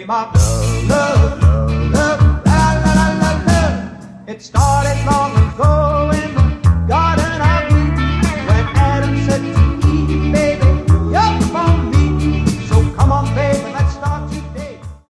bebop. Love, love, love, la la la la love. It started long ago.